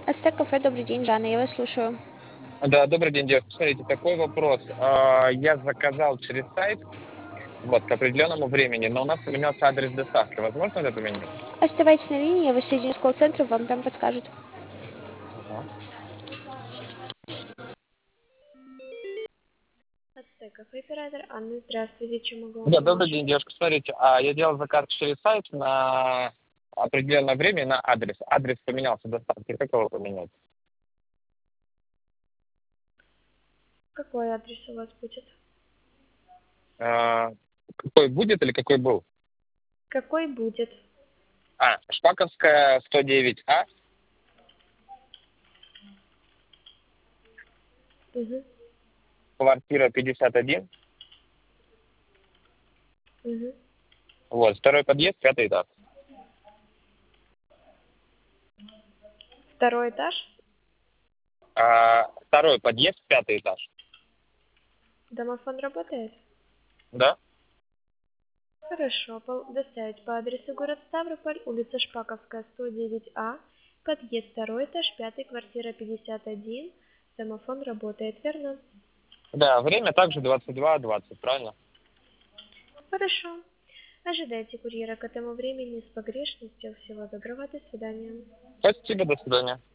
Ацтек кафе, добрый день, Жанна, я вас слушаю. Да, добрый день, девушка. Смотрите, такой вопрос. Я заказал через сайт, вот, к определенному времени, но у нас поменялся адрес доставки. Возможно это поменять? Оставайтесь на линии, я вас соединю с колл-центром, вам там подскажут. Ага. Ацтек кафе, оператор Анна, здравствуйте, чем могу вам Да, помочь? добрый день, девушка. Смотрите, я делал заказ через сайт на определенное время на адрес. Адрес поменялся доставки. Как его поменять? Какой адрес у вас будет? Какой будет или какой был? Какой будет? Шпаковская, 109А, Угу, квартира 51. угу. Вот, второй подъезд, 5-й этаж. Второй этаж? Второй подъезд, 5-й этаж. Домофон работает? Да? Хорошо, доставить по адресу город Ставрополь, улица Шпаковская, 109А, подъезд, второй этаж, 5, квартира 51, домофон работает, верно? Да, время также 22:20, правильно? Хорошо. Ожидайте курьера к этому времени с погрешностью. Всего доброго, до свидания. Спасибо, до свидания.